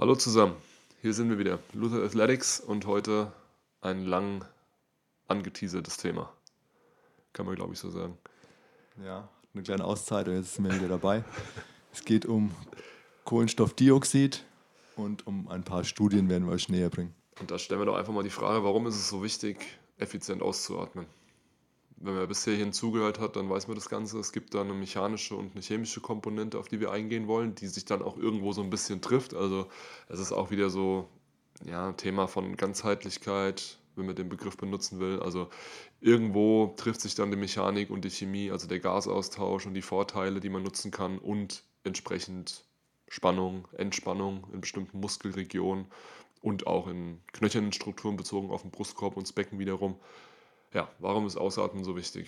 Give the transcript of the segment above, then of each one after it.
Hallo zusammen, hier sind wir wieder, Luther Athletics und heute ein lang angeteasertes Thema, kann man glaube ich so sagen. Ja, eine kleine Auszeit und jetzt sind wir wieder dabei. Es geht um Kohlenstoffdioxid und um ein paar Studien werden wir euch näher bringen. Und da stellen wir doch einfach mal die Frage, warum ist es so wichtig, effizient auszuatmen? Wenn man bis hierhin zugehört hat, dann weiß man das Ganze. Es gibt da eine mechanische und eine chemische Komponente, auf die wir eingehen wollen, die sich dann auch irgendwo so ein bisschen trifft. Also es ist auch wieder so, ja, Thema von Ganzheitlichkeit, wenn man den Begriff benutzen will. Also irgendwo trifft sich dann die Mechanik und die Chemie, also der Gasaustausch und die Vorteile, die man nutzen kann und entsprechend Spannung, Entspannung in bestimmten Muskelregionen und auch in knöchernen Strukturen bezogen auf den Brustkorb und das Becken wiederum. Ja, warum ist Ausatmen so wichtig?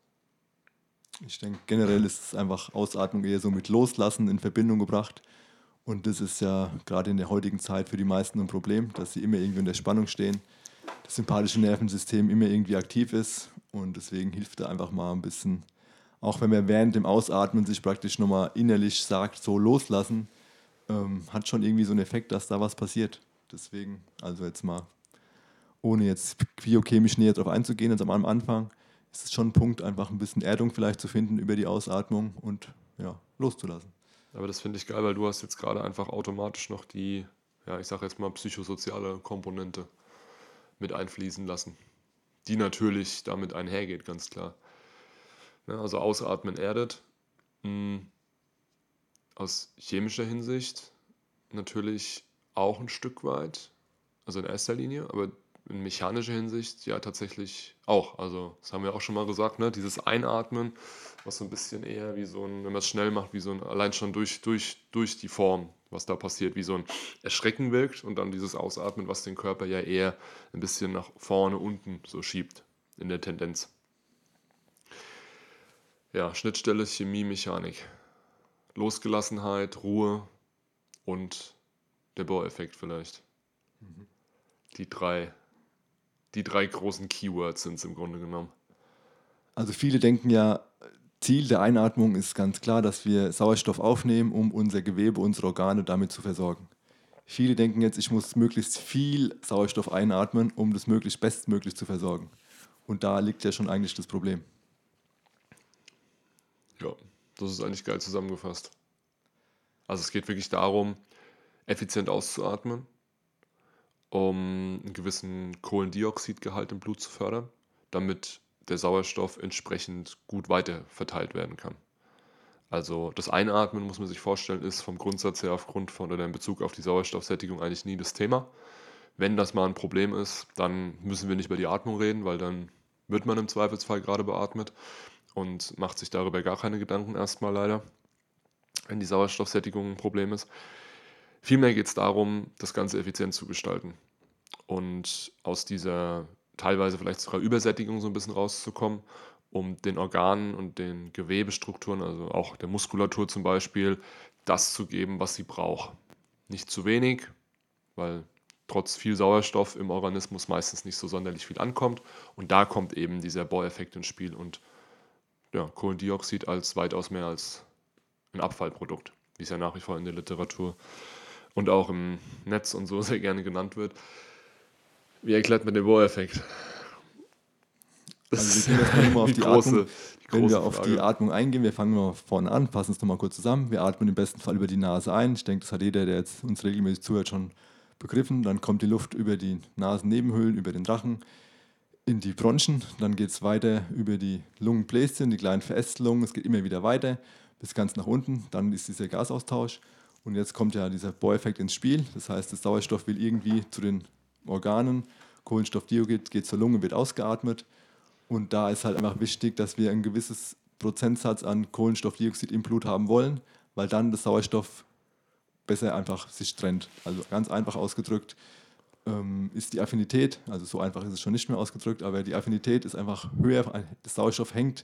Ich denke, generell ist es einfach Ausatmung eher so mit Loslassen in Verbindung gebracht. Und das ist ja gerade in der heutigen Zeit für die meisten ein Problem, dass sie immer irgendwie in der Spannung stehen, das sympathische Nervensystem immer irgendwie aktiv ist. Und deswegen hilft da einfach mal ein bisschen, auch wenn man während dem Ausatmen sich praktisch nochmal innerlich sagt, so loslassen, hat schon irgendwie so einen Effekt, dass da was passiert. Deswegen, also jetzt mal ohne jetzt biochemisch näher darauf einzugehen, also am Anfang ist es schon ein Punkt, einfach ein bisschen Erdung vielleicht zu finden über die Ausatmung und ja, loszulassen. Aber das finde ich geil, weil du hast jetzt gerade einfach automatisch noch die, ja, ich sage jetzt mal psychosoziale Komponente mit einfließen lassen, die natürlich damit einhergeht, ganz klar. Ja, also ausatmen erdet. Mh, aus chemischer Hinsicht natürlich auch ein Stück weit, also in erster Linie, aber in mechanischer Hinsicht ja tatsächlich auch. Also das haben wir auch schon mal gesagt, ne? Dieses Einatmen, was so ein bisschen eher wie so ein, wenn man es schnell macht, wie so ein, allein schon durch die Form, was da passiert, wie so ein Erschrecken wirkt und dann dieses Ausatmen, was den Körper ja eher ein bisschen nach vorne, unten so schiebt in der Tendenz. Ja, Schnittstelle Chemie, Mechanik. Losgelassenheit, Ruhe und der Bohr-Effekt vielleicht. Die drei, die drei großen Keywords sind es im Grunde genommen. Also viele denken ja, Ziel der Einatmung ist ganz klar, dass wir Sauerstoff aufnehmen, um unser Gewebe, unsere Organe damit zu versorgen. Viele denken jetzt, ich muss möglichst viel Sauerstoff einatmen, um das möglichst bestmöglich zu versorgen. Und da liegt ja schon eigentlich das Problem. Ja, das ist eigentlich geil zusammengefasst. Also es geht wirklich darum, effizient auszuatmen, um einen gewissen Kohlendioxidgehalt im Blut zu fördern, damit der Sauerstoff entsprechend gut weiter verteilt werden kann. Also das Einatmen, muss man sich vorstellen, ist vom Grundsatz her aufgrund von oder in Bezug auf die Sauerstoffsättigung eigentlich nie das Thema. Wenn das mal ein Problem ist, dann müssen wir nicht über die Atmung reden, weil dann wird man im Zweifelsfall gerade beatmet und macht sich darüber gar keine Gedanken erstmal leider, wenn die Sauerstoffsättigung ein Problem ist. Vielmehr geht es darum, das Ganze effizient zu gestalten und aus dieser teilweise vielleicht sogar Übersättigung so ein bisschen rauszukommen, um den Organen und den Gewebestrukturen, also auch der Muskulatur zum Beispiel, das zu geben, was sie braucht. Nicht zu wenig, weil trotz viel Sauerstoff im Organismus meistens nicht so sonderlich viel ankommt. Und da kommt eben dieser Bohr-Effekt ins Spiel und ja, Kohlendioxid als weitaus mehr als ein Abfallprodukt, wie es ja nach wie vor in der Literatur und auch im Netz und so sehr gerne genannt wird. Wie erklärt man den Bohr-Effekt? Das Also wir ist gehen erstmal nur mal auf die die Atmung. große, die Wenn wir große auf die Frage. Atmung eingehen, wir fangen mal vorne an, fassen es nochmal kurz zusammen. Wir atmen im besten Fall über die Nase ein. Ich denke, das hat jeder, der jetzt uns regelmäßig zuhört, schon begriffen. Dann kommt die Luft über die Nasennebenhöhlen, über den Rachen in die Bronchien. Dann geht es weiter über die Lungenbläschen, die kleinen Verästelungen. Es geht immer wieder weiter bis ganz nach unten. Dann ist dieser Gasaustausch. Und jetzt kommt ja dieser Bohr-Effekt ins Spiel. Das heißt, der Sauerstoff will irgendwie zu den Organen. Kohlenstoffdioxid geht zur Lunge, wird ausgeatmet. Und da ist halt einfach wichtig, dass wir ein gewisses Prozentsatz an Kohlenstoffdioxid im Blut haben wollen, weil dann der Sauerstoff besser einfach sich trennt. Also ganz einfach ausgedrückt ist die Affinität, also so einfach ist es schon nicht mehr ausgedrückt, aber die Affinität ist einfach höher. Der Sauerstoff hängt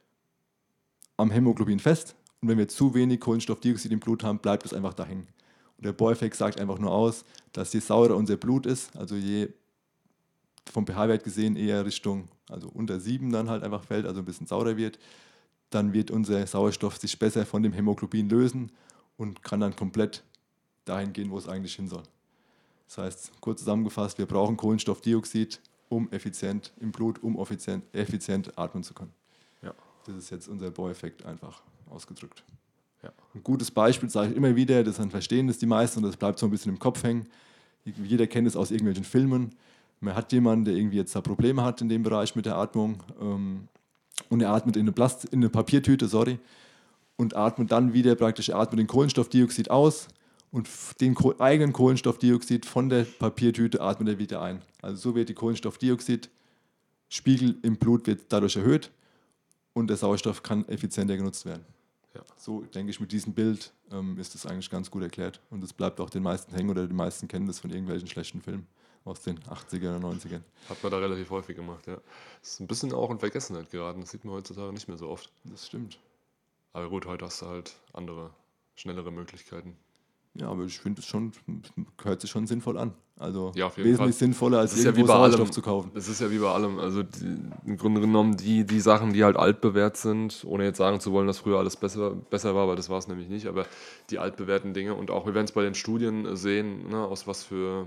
am Hämoglobin fest und wenn wir zu wenig Kohlenstoffdioxid im Blut haben, bleibt es einfach da hängen. Und der Bohr-Effekt sagt einfach nur aus, dass je saurer unser Blut ist, also je vom pH-Wert gesehen eher Richtung, also unter 7 dann halt einfach fällt, also ein bisschen saurer wird, dann wird unser Sauerstoff sich besser von dem Hämoglobin lösen und kann dann komplett dahin gehen, wo es eigentlich hin soll. Das heißt, kurz zusammengefasst, wir brauchen Kohlenstoffdioxid, um effizient im Blut, um effizient atmen zu können. Ja. Das ist jetzt unser Bohr-Effekt einfach ausgedrückt. Ja. Ein gutes Beispiel sage ich immer wieder, das dann verstehen das die meisten und das bleibt so ein bisschen im Kopf hängen. Jeder kennt es aus irgendwelchen Filmen. Man hat jemanden, der irgendwie jetzt da Probleme hat in dem Bereich mit der Atmung und er atmet in eine Papiertüte, und atmet dann wieder praktisch, er atmet den Kohlenstoffdioxid aus und den eigenen Kohlenstoffdioxid von der Papiertüte atmet er wieder ein. Also so wird die Kohlenstoffdioxidspiegel im Blut wird dadurch erhöht und der Sauerstoff kann effizienter genutzt werden. Ja. So denke ich, mit diesem Bild ist das eigentlich ganz gut erklärt und es bleibt auch den meisten hängen oder die meisten kennen das von irgendwelchen schlechten Filmen aus den 80er oder 90ern. Hat man da relativ häufig gemacht, ja. Das ist ein bisschen auch in Vergessenheit geraten, das sieht man heutzutage nicht mehr so oft. Das stimmt. Aber gut, heute hast du halt andere, schnellere Möglichkeiten. Ja, aber ich finde es schon, hört sich schon sinnvoll an. Also Ja, auf jeden wesentlich Fall. sinnvoller als Es ist ja irgendwo wie bei Sauerstoff allem. zu kaufen. Es ist ja wie bei allem. Also im Grunde genommen die Sachen, die halt altbewährt sind, ohne jetzt sagen zu wollen, dass früher alles besser war, weil das war es nämlich nicht, aber die altbewährten Dinge und auch, wir werden es bei den Studien sehen, ne, aus was für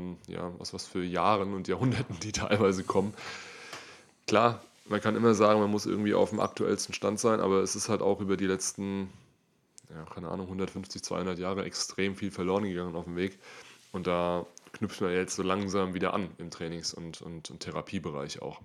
Jahren und Jahrhunderten die teilweise kommen. Klar, man kann immer sagen, man muss irgendwie auf dem aktuellsten Stand sein, aber es ist halt auch über die letzten, keine Ahnung, 150, 200 Jahre extrem viel verloren gegangen auf dem Weg. Und da knüpfen wir jetzt so langsam wieder an im Trainings- und Therapiebereich auch.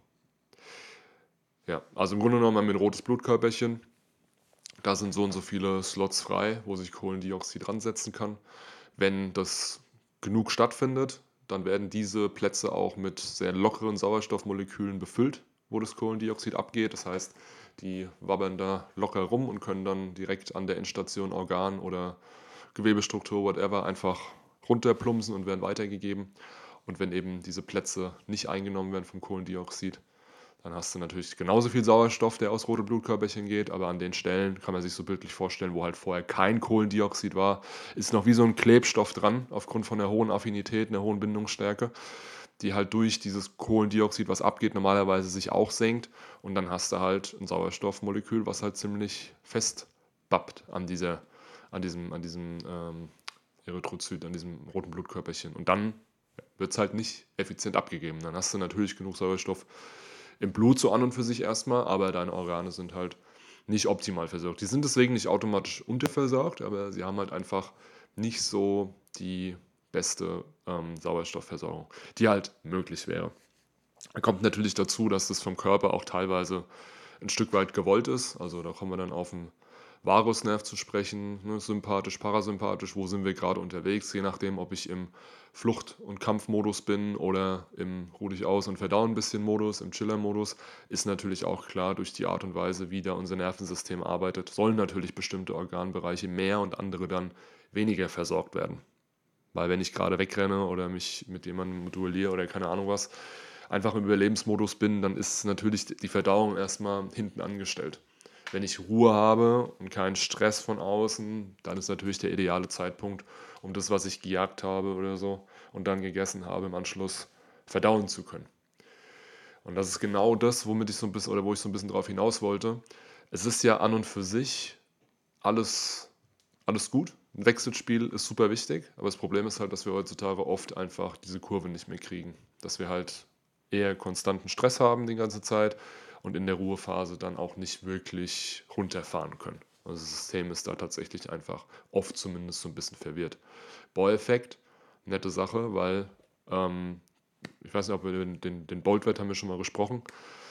Ja, also im Grunde genommen haben wir ein rotes Blutkörperchen. Da sind so und so viele Slots frei, wo sich Kohlendioxid ransetzen kann. Wenn das genug stattfindet, dann werden diese Plätze auch mit sehr lockeren Sauerstoffmolekülen befüllt, wo das Kohlendioxid abgeht. Das heißt, die wabbern da locker rum und können dann direkt an der Endstation Organ oder Gewebestruktur, whatever, einfach runterplumpsen und werden weitergegeben. Und wenn eben diese Plätze nicht eingenommen werden vom Kohlendioxid, dann hast du natürlich genauso viel Sauerstoff, der aus rote Blutkörperchen geht, aber an den Stellen kann man sich so bildlich vorstellen, wo halt vorher kein Kohlendioxid war, ist noch wie so ein Klebstoff dran, aufgrund von der hohen Affinität, einer hohen Bindungsstärke, die halt durch dieses Kohlendioxid, was abgeht, normalerweise sich auch senkt und dann hast du halt ein Sauerstoffmolekül, was halt ziemlich fest bappt an diesem Erythrozyt, an diesem roten Blutkörperchen. Und dann wird es halt nicht effizient abgegeben. Dann hast du natürlich genug Sauerstoff im Blut so an und für sich erstmal, aber deine Organe sind halt nicht optimal versorgt. Die sind deswegen nicht automatisch unterversorgt, aber sie haben halt einfach nicht so die beste Sauerstoffversorgung, die halt möglich wäre. Da kommt natürlich dazu, dass das vom Körper auch teilweise ein Stück weit gewollt ist. Also da kommen wir dann auf den Vagusnerv zu sprechen, ne, sympathisch, parasympathisch, wo sind wir gerade unterwegs, je nachdem, ob ich im Flucht- und Kampfmodus bin oder im Ruh dich aus und verdauen ein bisschen Modus, im Chiller-Modus, ist natürlich auch klar, durch die Art und Weise, wie da unser Nervensystem arbeitet, sollen natürlich bestimmte Organbereiche mehr und andere dann weniger versorgt werden. Weil wenn ich gerade wegrenne oder mich mit jemandem duelliere oder keine Ahnung was, einfach im Überlebensmodus bin, dann ist natürlich die Verdauung erstmal hinten angestellt. Wenn ich Ruhe habe und keinen Stress von außen, dann ist natürlich der ideale Zeitpunkt, um das, was ich gejagt habe oder so und dann gegessen habe, im Anschluss verdauen zu können. Und das ist genau das, wo ich so ein bisschen drauf hinaus wollte. Es ist ja an und für sich alles gut. Ein Wechselspiel ist super wichtig, aber das Problem ist halt, dass wir heutzutage oft einfach diese Kurve nicht mehr kriegen. Dass wir halt eher konstanten Stress haben die ganze Zeit und in der Ruhephase dann auch nicht wirklich runterfahren können. Also das System ist da tatsächlich einfach oft zumindest so ein bisschen verwirrt. Bohr-Effekt, nette Sache, weil ich weiß nicht, ob wir den Bolt-Wert haben wir schon mal besprochen.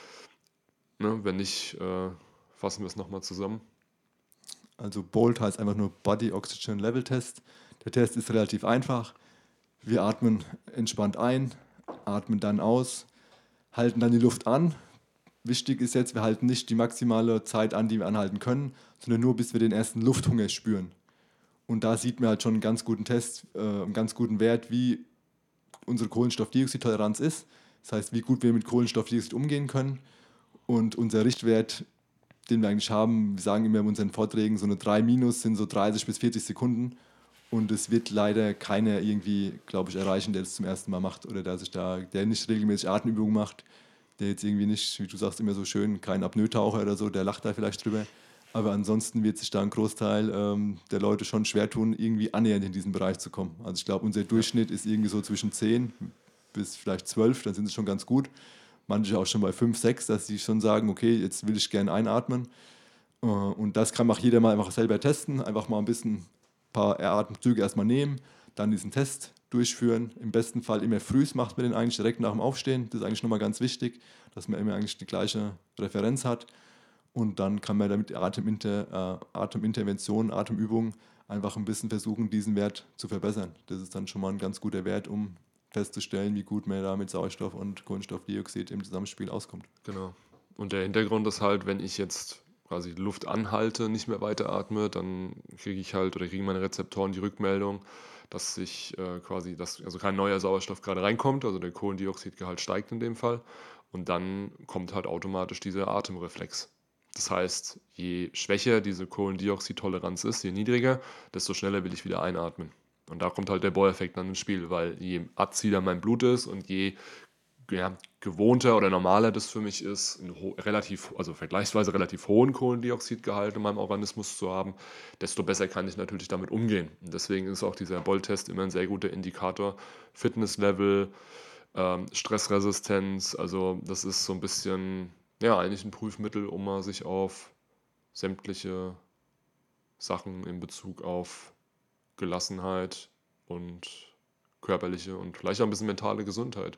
Ne? Wenn nicht, fassen wir es nochmal zusammen. Also BOLT heißt einfach nur Body Oxygen Level Test. Der Test ist relativ einfach. Wir atmen entspannt ein, atmen dann aus, halten dann die Luft an. Wichtig ist jetzt, wir halten nicht die maximale Zeit an, die wir anhalten können, sondern nur bis wir den ersten Lufthunger spüren. Und da sieht man halt schon einen ganz guten Test, einen ganz guten Wert, wie unsere Kohlenstoffdioxidtoleranz ist. Das heißt, wie gut wir mit Kohlenstoffdioxid umgehen können. Und unser Richtwert, den wir eigentlich haben, wir sagen immer in unseren Vorträgen, so eine 3- sind so 30 bis 40 Sekunden. Und es wird leider keiner irgendwie, glaube ich, erreichen, der das zum ersten Mal macht oder der nicht regelmäßig Atemübungen macht, der jetzt irgendwie nicht, wie du sagst, immer so schön, kein Apnoe-Taucher oder so, der lacht da vielleicht drüber. Aber ansonsten wird sich da ein Großteil der Leute schon schwer tun, irgendwie annähernd in diesen Bereich zu kommen. Also ich glaube, unser Ja, Durchschnitt ist irgendwie so zwischen 10 bis vielleicht 12, dann sind sie schon ganz gut. Manche auch schon bei 5, 6, dass sie schon sagen, okay, jetzt will ich gerne einatmen. Und das kann auch jeder mal einfach selber testen, einfach mal ein bisschen ein paar Atemzüge erstmal nehmen, dann diesen Test durchführen. Im besten Fall immer frühs macht man den eigentlich direkt nach dem Aufstehen. Das ist eigentlich nochmal ganz wichtig, dass man immer eigentlich die gleiche Referenz hat. Und dann kann man damit Atemintervention, Atemübungen einfach ein bisschen versuchen, diesen Wert zu verbessern. Das ist dann schon mal ein ganz guter Wert, um festzustellen, wie gut man da mit Sauerstoff und Kohlenstoffdioxid im Zusammenspiel auskommt. genau. Und der Hintergrund ist halt, wenn ich jetzt quasi die Luft anhalte, nicht mehr weiteratme, dann kriege ich halt oder kriegen meine Rezeptoren die Rückmeldung, dass sich also kein neuer Sauerstoff gerade reinkommt, also der Kohlendioxidgehalt steigt in dem Fall. Und dann kommt halt automatisch dieser Atemreflex. Das heißt, je schwächer diese Kohlendioxidtoleranz ist, je niedriger, desto schneller will ich wieder einatmen. Und da kommt halt der Bohr-Effekt dann ins Spiel, weil je azider mein Blut ist und je gewohnter oder normaler das für mich ist, also vergleichsweise relativ hohen Kohlendioxidgehalt in meinem Organismus zu haben, desto besser kann ich natürlich damit umgehen. Und deswegen ist auch dieser Boll-Test immer ein sehr guter Indikator. Fitnesslevel, Stressresistenz, also das ist so ein bisschen, ja, eigentlich ein Prüfmittel, um mal sich auf sämtliche Sachen in Bezug auf Gelassenheit und körperliche und vielleicht auch ein bisschen mentale Gesundheit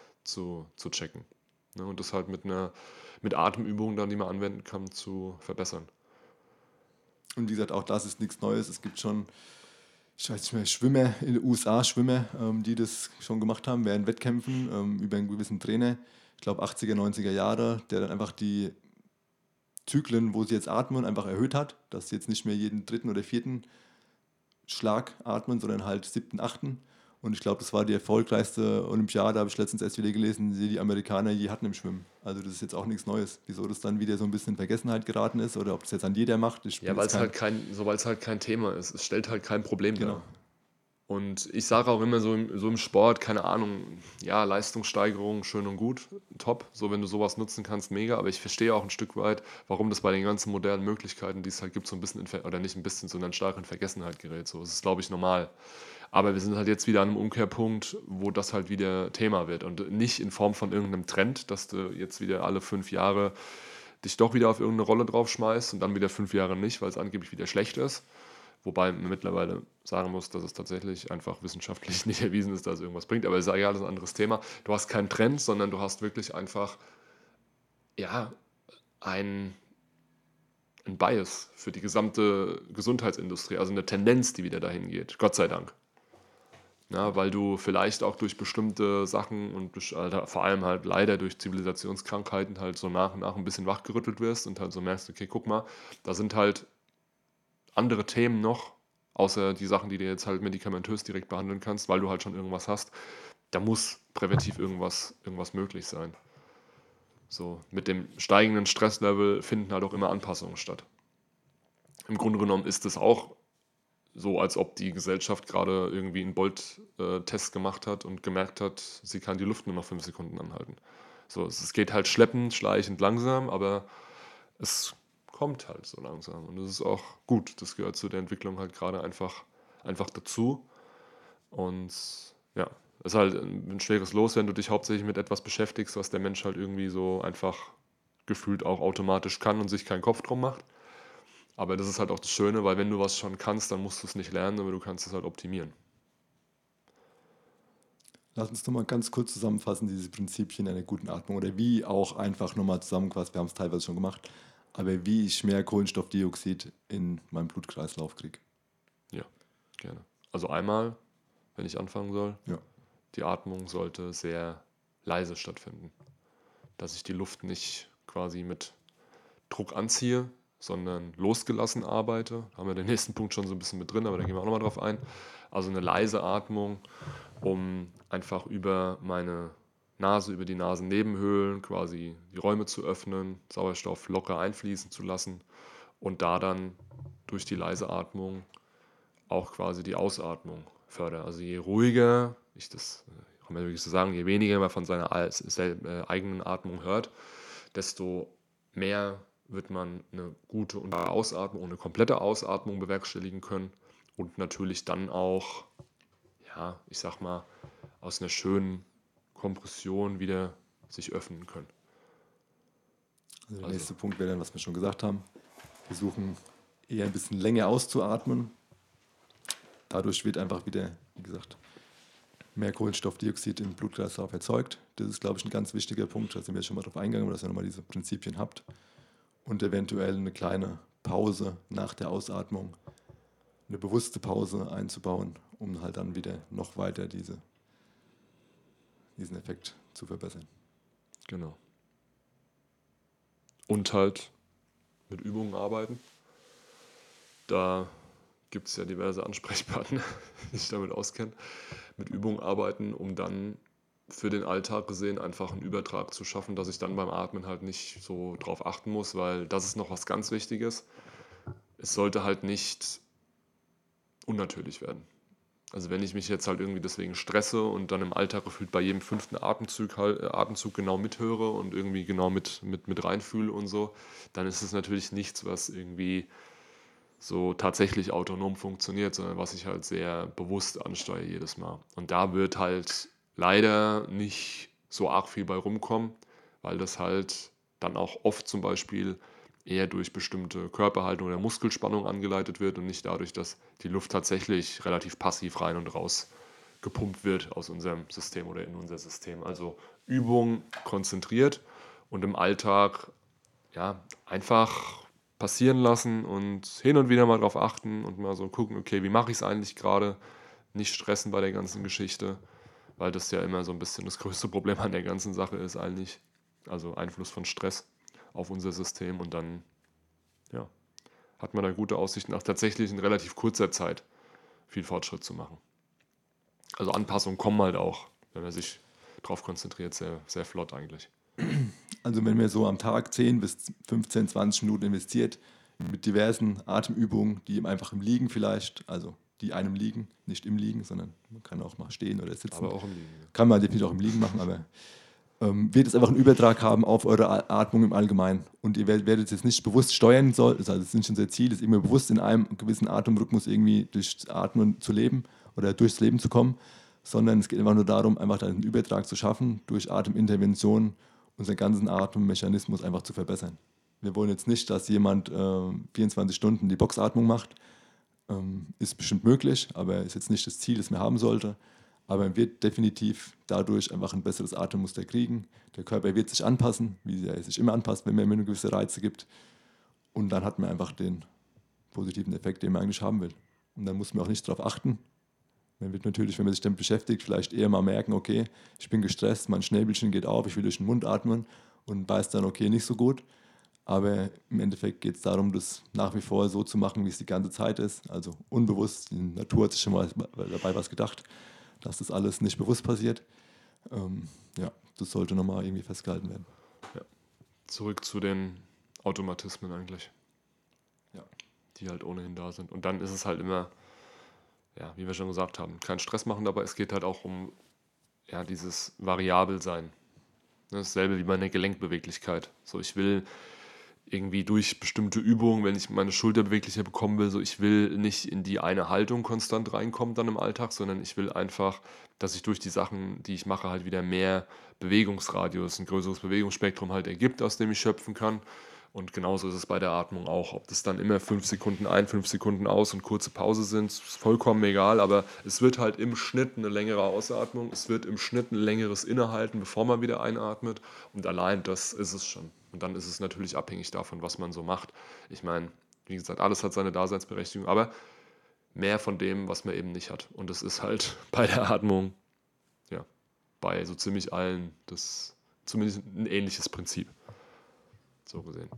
zu checken. Ne? Und das halt mit Atemübungen dann, die man anwenden kann, zu verbessern. Und wie gesagt, auch das ist nichts Neues. Es gibt schon, ich weiß nicht mehr, Schwimmer in den USA, die das schon gemacht haben während Wettkämpfen über einen gewissen Trainer, ich glaube 80er, 90er Jahre, der dann einfach die Zyklen, wo sie jetzt atmen, einfach erhöht hat, dass sie jetzt nicht mehr jeden dritten oder vierten Schlag atmen, sondern halt siebten, achten. Und ich glaube, das war die erfolgreichste Olympiade, habe ich letztens erst wieder gelesen, die Amerikaner je hatten im Schwimmen. Also das ist jetzt auch nichts Neues. Wieso das dann wieder so ein bisschen in Vergessenheit geraten ist oder ob das jetzt an jeder macht, ich bin Ja, jetzt kein... weil es halt kein Thema ist. Es stellt halt kein Problem dar. Genau. Und ich sage auch immer so im Sport, keine Ahnung, ja, Leistungssteigerung, schön und gut, top, so wenn du sowas nutzen kannst, mega, aber ich verstehe auch ein Stück weit, warum das bei den ganzen modernen Möglichkeiten, die es halt gibt, so ein bisschen, oder nicht ein bisschen, sondern stark in Vergessenheit gerät. So, das ist, glaube ich, normal. Aber wir sind halt jetzt wieder an einem Umkehrpunkt, wo das halt wieder Thema wird und nicht in Form von irgendeinem Trend, dass du jetzt wieder alle 5 Jahre dich doch wieder auf irgendeine Rolle draufschmeißt und dann wieder 5 Jahre nicht, weil es angeblich wieder schlecht ist. Wobei man mittlerweile sagen muss, dass es tatsächlich einfach wissenschaftlich nicht erwiesen ist, dass es irgendwas bringt. Aber ist ja egal, das ist ein anderes Thema. Du hast keinen Trend, sondern du hast wirklich einfach, ja, ein, ein Bias für die gesamte Gesundheitsindustrie, also eine Tendenz, die wieder dahin geht. Gott sei Dank. Ja, weil du vielleicht auch durch bestimmte Sachen und vor allem halt leider durch Zivilisationskrankheiten halt so nach und nach ein bisschen wachgerüttelt wirst und halt so merkst, okay, guck mal, da sind halt andere Themen noch, außer die Sachen, die du jetzt halt medikamentös direkt behandeln kannst, weil du halt schon irgendwas hast. Da muss präventiv irgendwas möglich sein. So, mit dem steigenden Stresslevel finden halt auch immer Anpassungen statt. Im Grunde genommen ist es auch so, als ob die Gesellschaft gerade irgendwie einen Bolt-Test gemacht hat und gemerkt hat, sie kann die Luft nur noch 5 Sekunden anhalten. So, es geht halt schleppend, schleichend, langsam, aber es kommt halt so langsam. Und das ist auch gut. Das gehört zu der Entwicklung halt gerade einfach dazu. Und ja, es ist halt ein schweres Los, wenn du dich hauptsächlich mit etwas beschäftigst, was der Mensch halt irgendwie so einfach gefühlt auch automatisch kann und sich keinen Kopf drum macht. Aber das ist halt auch das Schöne, weil wenn du was schon kannst, dann musst du es nicht lernen, aber du kannst es halt optimieren. Lass uns nochmal ganz kurz zusammenfassen, diese Prinzipien einer guten Atmung oder wie auch einfach nochmal zusammengefasst, wir haben es teilweise schon gemacht, aber wie ich mehr Kohlenstoffdioxid in meinen Blutkreislauf kriege. Ja, gerne. Also einmal, wenn ich anfangen soll, Ja. die Atmung sollte sehr leise stattfinden. Dass ich die Luft nicht quasi mit Druck anziehe, sondern losgelassen arbeite. Da haben wir den nächsten Punkt schon so ein bisschen mit drin, aber da gehen wir auch nochmal drauf ein. Also eine leise Atmung, um einfach über meine Nase, über die Nasennebenhöhlen quasi die Räume zu öffnen, Sauerstoff locker einfließen zu lassen und da dann durch die leise Atmung auch quasi die Ausatmung fördere. Also je ruhiger kann man wirklich so sagen, je weniger man von seiner eigenen Atmung hört, desto mehr wird man eine gute und Ausatmung und eine komplette Ausatmung bewerkstelligen können und natürlich dann auch, ja, ich sag mal, aus einer schönen Kompression wieder sich öffnen können. Also der Also, nächste Punkt wäre dann, was wir schon gesagt haben. Versuchen eher ein bisschen länger auszuatmen. Dadurch wird einfach wieder, wie gesagt, mehr Kohlenstoffdioxid im Blutkreislauf erzeugt. Das ist, glaube ich, ein ganz wichtiger Punkt. Da sind wir jetzt schon mal drauf eingegangen, dass ihr nochmal diese Prinzipien habt. Und eventuell eine kleine Pause nach der Ausatmung, eine bewusste Pause einzubauen, um halt dann wieder noch weiter diesen Effekt zu verbessern. genau. Und halt mit Übungen arbeiten. Da gibt es ja diverse Ansprechpartner, die sich damit auskennen. Mit Übungen arbeiten, um dann für den Alltag gesehen einfach einen Übertrag zu schaffen, dass ich dann beim Atmen halt nicht so drauf achten muss, weil das ist noch was ganz Wichtiges. Es sollte halt nicht unnatürlich werden. Also wenn ich mich jetzt halt irgendwie deswegen stresse und dann im Alltag gefühlt bei jedem 5. Atemzug genau mithöre und irgendwie genau mit reinfühle und so, dann ist es natürlich nichts, was irgendwie so tatsächlich autonom funktioniert, sondern was ich halt sehr bewusst ansteuere jedes Mal. Und da wird halt leider nicht so arg viel bei rumkommen, weil das halt dann auch oft zum Beispiel eher durch bestimmte Körperhaltung oder Muskelspannung angeleitet wird und nicht dadurch, dass die Luft tatsächlich relativ passiv rein und raus gepumpt wird aus unserem System oder in unser System. Also Übung konzentriert und im Alltag ja, einfach passieren lassen und hin und wieder mal drauf achten und mal so gucken, okay, wie mache ich es eigentlich gerade? Nicht stressen bei der ganzen Geschichte, weil das ja immer so ein bisschen das größte Problem an der ganzen Sache ist eigentlich. Also Einfluss von Stress auf unser System und dann, ja, hat man da gute Aussichten, nach tatsächlich in relativ kurzer Zeit viel Fortschritt zu machen. Also Anpassungen kommen halt auch, wenn man sich drauf konzentriert, sehr, sehr flott eigentlich. Also wenn man so am Tag 10 bis 15, 20 Minuten investiert mit diversen Atemübungen, die einfach im Liegen vielleicht, also die einem liegen, nicht im Liegen, sondern man kann auch mal stehen oder sitzen. Aber auch im Liegen. Ja. Kann man definitiv auch im Liegen machen, aber wird es einfach einen Übertrag haben auf eure Atmung im Allgemeinen. Und ihr werdet es nicht bewusst steuern sollen, also das ist nicht unser Ziel, ist immer bewusst in einem gewissen Atemrhythmus irgendwie durchs Atmen zu leben oder durchs Leben zu kommen, sondern es geht einfach nur darum, einfach einen Übertrag zu schaffen, durch Atemintervention unseren ganzen Atemmechanismus einfach zu verbessern. Wir wollen jetzt nicht, dass jemand 24 Stunden die Boxatmung macht. Ist bestimmt möglich, aber ist jetzt nicht das Ziel, das man haben sollte. Aber man wird definitiv dadurch einfach ein besseres Atemmuster kriegen. Der Körper wird sich anpassen, wie er sich immer anpasst, wenn man ihm gewisse Reize gibt. Und dann hat man einfach den positiven Effekt, den man eigentlich haben will. Und dann muss man auch nicht darauf achten. Man wird natürlich, wenn man sich damit beschäftigt, vielleicht eher mal merken, okay, ich bin gestresst, mein Schnäbelchen geht auf, ich will durch den Mund atmen und weiß dann, okay, nicht so gut. Aber im Endeffekt geht es darum, das nach wie vor so zu machen, wie es die ganze Zeit ist. Also unbewusst. Die Natur hat sich schon mal dabei was gedacht, dass das alles nicht bewusst passiert. Ja, das sollte nochmal irgendwie festgehalten werden. Ja. Zurück zu den Automatismen eigentlich, Ja. die halt ohnehin da sind. Und dann ist es halt immer, ja, wie wir schon gesagt haben, keinen Stress machen dabei. Es geht halt auch um ja, dieses Variabelsein. Dasselbe wie bei einer Gelenkbeweglichkeit. So, ich will irgendwie durch bestimmte Übungen, wenn ich meine Schulter beweglicher bekommen will, so ich will nicht in die eine Haltung konstant reinkommen dann im Alltag, sondern ich will einfach, dass ich durch die Sachen, die ich mache, halt wieder mehr Bewegungsradius, ein größeres Bewegungsspektrum halt ergibt, aus dem ich schöpfen kann. Und genauso ist es bei der Atmung auch. Ob das dann immer 5 Sekunden ein, 5 Sekunden aus und kurze Pause sind, ist vollkommen egal. Aber es wird halt im Schnitt eine längere Ausatmung, es wird im Schnitt ein längeres Innehalten, bevor man wieder einatmet. Und allein das ist es schon. Und dann ist es natürlich abhängig davon, was man so macht. Ich meine, wie gesagt, alles hat seine Daseinsberechtigung, aber mehr von dem, was man eben nicht hat. Und das ist halt bei der Atmung, ja, bei so ziemlich allen, das zumindest ein ähnliches Prinzip. So gesehen.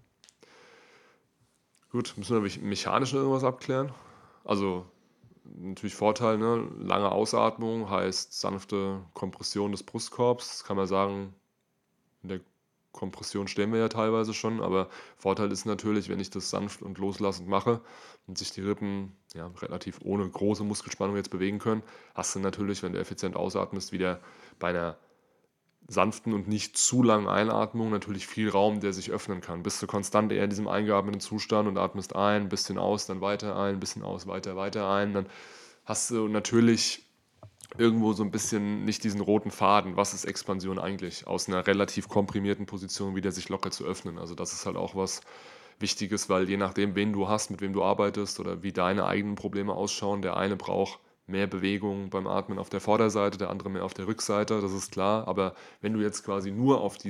Gut, müssen wir mechanisch noch irgendwas abklären? Also natürlich Vorteil, ne? Lange Ausatmung heißt sanfte Kompression des Brustkorbs. Das kann man sagen, in der Kompression stehen wir ja teilweise schon, aber Vorteil ist natürlich, wenn ich das sanft und loslassend mache und sich die Rippen ja, relativ ohne große Muskelspannung jetzt bewegen können, hast du natürlich, wenn du effizient ausatmest, wieder bei einer sanften und nicht zu langen Einatmung natürlich viel Raum, der sich öffnen kann. Bist du konstant eher in diesem eingeatmeten Zustand und atmest ein, ein bisschen aus, dann weiter ein, ein bisschen aus, weiter ein, dann hast du natürlich irgendwo so ein bisschen nicht diesen roten Faden, was ist Expansion eigentlich, aus einer relativ komprimierten Position wieder sich locker zu öffnen. Also das ist halt auch was Wichtiges, weil je nachdem, wen du hast, mit wem du arbeitest oder wie deine eigenen Probleme ausschauen, der eine braucht mehr Bewegung beim Atmen auf der Vorderseite, der andere mehr auf der Rückseite, das ist klar. Aber wenn du jetzt quasi nur auf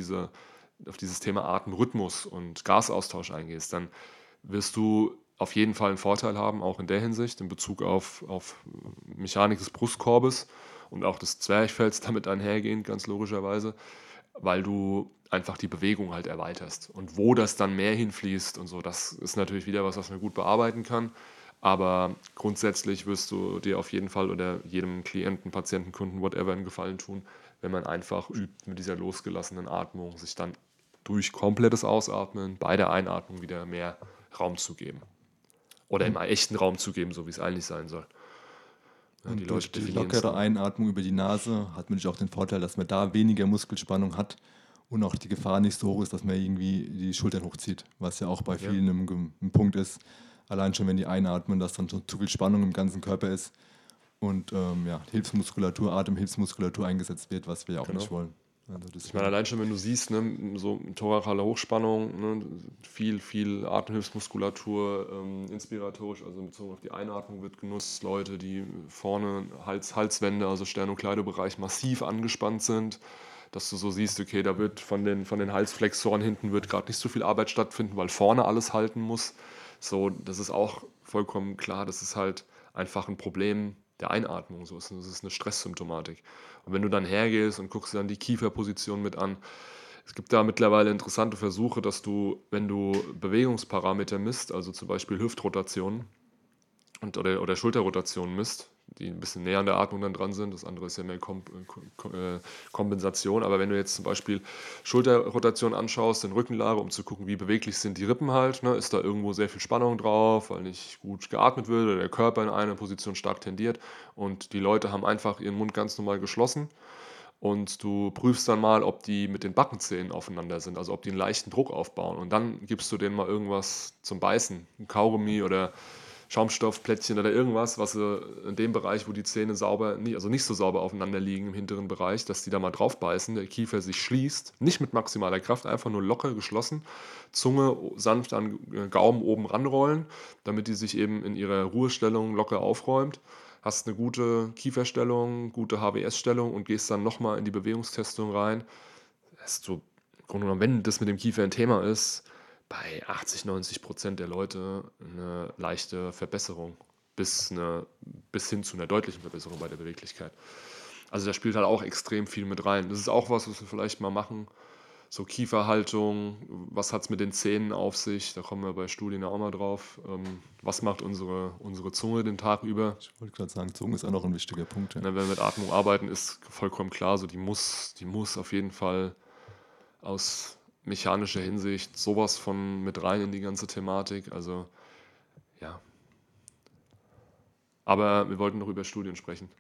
dieses Thema Atemrhythmus und Gasaustausch eingehst, dann wirst du auf jeden Fall einen Vorteil haben, auch in der Hinsicht, in Bezug auf Mechanik des Brustkorbes und auch des Zwerchfells damit einhergehend, ganz logischerweise, weil du einfach die Bewegung halt erweiterst. Und wo das dann mehr hinfließt und so, das ist natürlich wieder was man gut bearbeiten kann. Aber grundsätzlich wirst du dir auf jeden Fall oder jedem Klienten, Patienten, Kunden, whatever einen Gefallen tun, wenn man einfach übt mit dieser losgelassenen Atmung, sich dann durch komplettes Ausatmen bei der Einatmung wieder mehr Raum zu geben. Oder im echten Raum zu geben, so wie es eigentlich sein soll. Ja, die Und Leute durch die definieren es lockere dann. Einatmung über die Nase hat man natürlich auch den Vorteil, dass man da weniger Muskelspannung hat und auch die Gefahr nicht so hoch ist, dass man irgendwie die Schultern hochzieht, was ja auch bei Ja, vielen ein Punkt ist. Allein schon, wenn die einatmen, dass dann schon zu viel Spannung im ganzen Körper ist und ja, Hilfsmuskulatur, Atemhilfsmuskulatur eingesetzt wird, was wir ja auch nicht genau. wollen. Also Ich meine, deswegen. allein schon, wenn du siehst, ne, so thoracale Hochspannung, ne, viel Atemhilfsmuskulatur, inspiratorisch, also bezogen auf die Einatmung wird genutzt. Leute, die vorne Halswände, also Sternokleidobereich massiv angespannt sind, dass du so siehst, okay, da wird von den Halsflexoren hinten wird gerade nicht so viel Arbeit stattfinden, weil vorne alles halten muss. So, das ist auch vollkommen klar, das ist halt einfach ein Problem der Einatmung. So, das ist eine Stresssymptomatik. Und wenn du dann hergehst und guckst dir dann die Kieferposition mit an, es gibt da mittlerweile interessante Versuche, dass du, wenn du Bewegungsparameter misst, also zum Beispiel Hüftrotationen oder Schulterrotationen misst, die ein bisschen näher an der Atmung dann dran sind, das andere ist ja mehr Kompensation, aber wenn du jetzt zum Beispiel Schulterrotation anschaust, in Rückenlage, um zu gucken, wie beweglich sind die Rippen halt, ne, ist da irgendwo sehr viel Spannung drauf, weil nicht gut geatmet wird oder der Körper in einer Position stark tendiert und die Leute haben einfach ihren Mund ganz normal geschlossen und du prüfst dann mal, ob die mit den Backenzähnen aufeinander sind, also ob die einen leichten Druck aufbauen. Und dann gibst du denen mal irgendwas zum Beißen, ein Kaugummi oder Schaumstoffplättchen oder irgendwas, was sie in dem Bereich, wo die Zähne also nicht so sauber aufeinander liegen im hinteren Bereich, dass die da mal drauf beißen, der Kiefer sich schließt, nicht mit maximaler Kraft, einfach nur locker geschlossen, Zunge sanft an Gaumen oben ranrollen, damit die sich eben in ihrer Ruhestellung locker aufräumt. Hast eine gute Kieferstellung, gute HWS-Stellung und gehst dann nochmal in die Bewegungstestung rein. Hast du, im Grunde genommen, wenn das mit dem Kiefer ein Thema ist, bei 80-90% der Leute eine leichte Verbesserung bis hin zu einer deutlichen Verbesserung bei der Beweglichkeit. Also da spielt halt auch extrem viel mit rein. Das ist auch was wir vielleicht mal machen. So Kieferhaltung, was hat es mit den Zähnen auf sich? Da kommen wir bei Studien ja auch mal drauf. Was macht unsere Zunge den Tag über? Ich wollte gerade sagen, Zunge ist auch noch ein wichtiger Punkt. Ja. Ne, wenn wir mit Atmung arbeiten, ist vollkommen klar, so die muss auf jeden Fall aus mechanischer Hinsicht sowas von mit rein in die ganze Thematik. Also ja, aber wir wollten noch über Studien sprechen.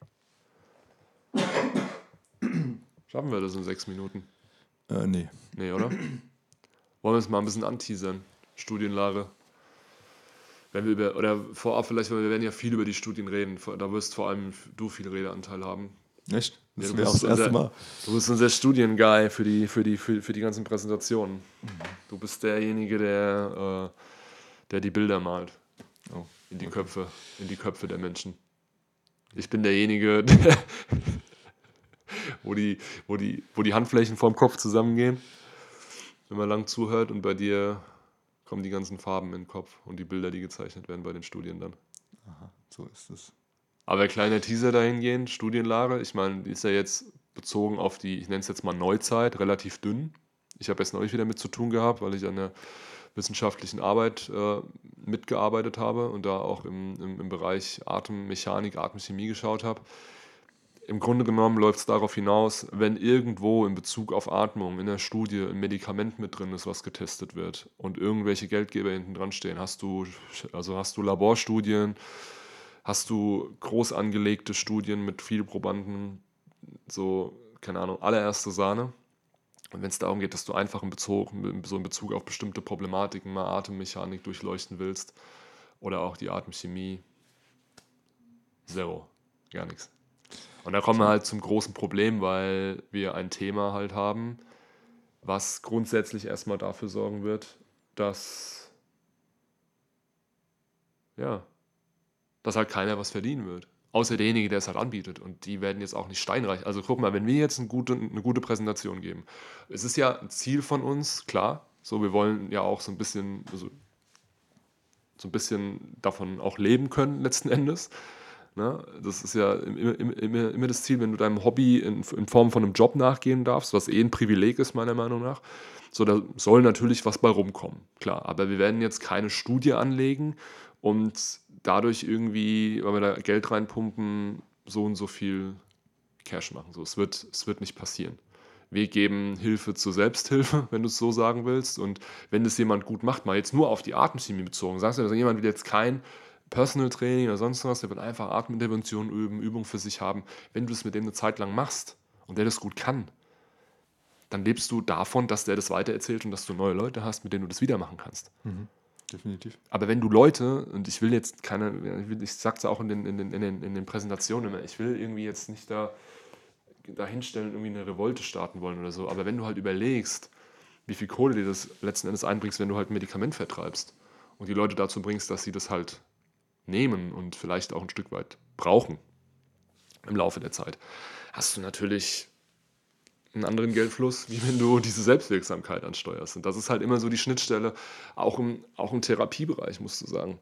Schaffen wir das in 6 Minuten? Nee. Nee, oder? Wollen wir es mal ein bisschen anteasern? Studienlage. Wenn wir oder vorab vielleicht, weil wir werden ja viel über die Studien reden. Da wirst vor allem du viel Redeanteil haben. Echt? Ja, Das du wäre auch bist das erste unser, Mal. du bist unser Studienguy für die ganzen Präsentationen. Du bist derjenige, der die Bilder malt. Oh, In die okay. Köpfe der Menschen. Ich bin derjenige, der, wo die Handflächen vorm Kopf zusammengehen, wenn man lang zuhört und bei dir kommen die ganzen Farben in den Kopf und die Bilder, die gezeichnet werden bei den Studien dann. Aha, so ist es. Aber kleiner Teaser dahingehend, Studienlage, ich meine, die ist ja jetzt bezogen auf die, ich nenne es jetzt mal Neuzeit, relativ dünn. Ich habe jetzt neulich wieder mit zu tun gehabt, weil ich an der wissenschaftlichen Arbeit mitgearbeitet habe und da auch im Bereich Atemmechanik, Atemchemie geschaut habe. Im Grunde genommen läuft es darauf hinaus, wenn irgendwo in Bezug auf Atmung in der Studie ein Medikament mit drin ist, was getestet wird und irgendwelche Geldgeber hinten dran stehen, hast du Laborstudien, hast du groß angelegte Studien mit vielen Probanden, so, keine Ahnung, allererste Sahne. Und wenn es darum geht, dass du einfach so in Bezug auf bestimmte Problematiken mal Atemmechanik durchleuchten willst oder auch die Atemchemie, zero, gar nichts. Und da kommen wir halt zum großen Problem, weil wir ein Thema halt haben, was grundsätzlich erstmal dafür sorgen wird, dass, ja, dass halt keiner was verdienen wird. Außer derjenige, der es halt anbietet. Und die werden jetzt auch nicht steinreich. Also guck mal, wenn wir jetzt eine gute Präsentation geben. Es ist ja ein Ziel von uns, klar. So, wir wollen ja auch so ein bisschen, also so ein bisschen davon auch leben können, letzten Endes. Ne? Das ist ja immer das Ziel, wenn du deinem Hobby in Form von einem Job nachgehen darfst, was ein Privileg ist, meiner Meinung nach. So, da soll natürlich was bei rumkommen, klar. Aber wir werden jetzt keine Studie anlegen und dadurch irgendwie, weil wir da Geld reinpumpen, so und so viel Cash machen. So, es wird nicht passieren. Wir geben Hilfe zur Selbsthilfe, wenn du es so sagen willst. Und wenn das jemand gut macht, mal jetzt nur auf die Atemchemie bezogen, sagst du, also jemand will jetzt kein Personal Training oder sonst was, der wird einfach Atemintervention üben, Übung für sich haben. Wenn du es mit dem eine Zeit lang machst und der das gut kann, dann lebst du davon, dass der das weitererzählt und dass du neue Leute hast, mit denen du das wieder machen kannst. Definitiv. Aber wenn du Leute, und ich will jetzt ich sag's auch in den Präsentationen immer, ich will irgendwie jetzt nicht da hinstellen, irgendwie eine Revolte starten wollen oder so, aber wenn du halt überlegst, wie viel Kohle dir das letzten Endes einbringst, wenn du halt ein Medikament vertreibst und die Leute dazu bringst, dass sie das halt nehmen und vielleicht auch ein Stück weit brauchen im Laufe der Zeit, hast du natürlich einen anderen Geldfluss, wie wenn du diese Selbstwirksamkeit ansteuerst. Und das ist halt immer so die Schnittstelle, auch im Therapiebereich, musst du sagen.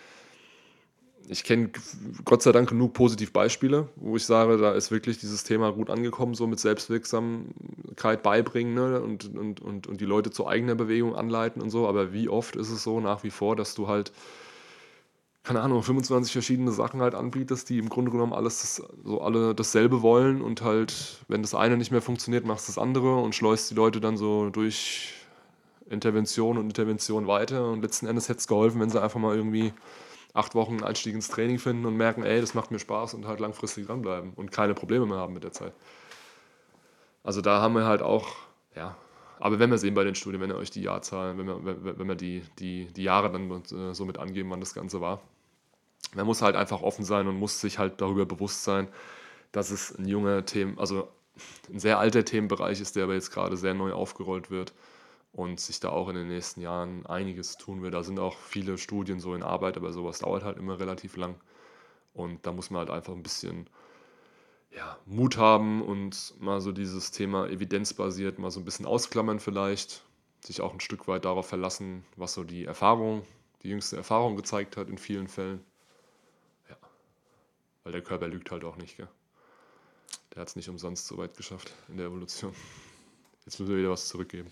Ich kenne Gott sei Dank genug Positivbeispiele, wo ich sage, da ist wirklich dieses Thema gut angekommen, so mit Selbstwirksamkeit beibringen, ne? Und die Leute zu eigener Bewegung anleiten und so. Aber wie oft ist es so nach wie vor, dass du halt, keine Ahnung, 25 verschiedene Sachen halt anbietest, die im Grunde genommen alle dasselbe wollen und halt, wenn das eine nicht mehr funktioniert, machst du das andere und schleust die Leute dann so durch Intervention und Intervention weiter und letzten Endes hätte es geholfen, wenn sie einfach mal irgendwie 8 Wochen einen Einstieg ins Training finden und merken, ey, das macht mir Spaß und halt langfristig dranbleiben und keine Probleme mehr haben mit der Zeit. Also da haben wir halt auch, ja, aber wenn wir sehen bei den Studien, wenn ihr euch die Jahrzahlen, wenn wir die Jahre dann so mit angeben, wann das Ganze war, man muss halt einfach offen sein und muss sich halt darüber bewusst sein, dass es also ein sehr alter Themenbereich ist, der aber jetzt gerade sehr neu aufgerollt wird und sich da auch in den nächsten Jahren einiges tun wird. Da sind auch viele Studien so in Arbeit, aber sowas dauert halt immer relativ lang. Und da muss man halt einfach ein bisschen, ja, Mut haben und mal so dieses Thema evidenzbasiert mal so ein bisschen ausklammern vielleicht, sich auch ein Stück weit darauf verlassen, was so die jüngste Erfahrung gezeigt hat in vielen Fällen. Ja, weil der Körper lügt halt auch nicht, gell? Der hat es nicht umsonst so weit geschafft in der Evolution. Jetzt müssen wir wieder was zurückgeben.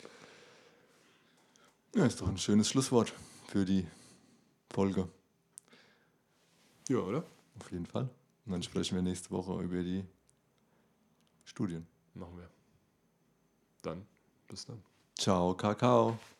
Ja, ist doch ein schönes Schlusswort für die Folge. Ja, oder? Auf jeden Fall. Und dann sprechen wir nächste Woche über die Studien. Machen wir. Dann, bis dann. Ciao, Kakao.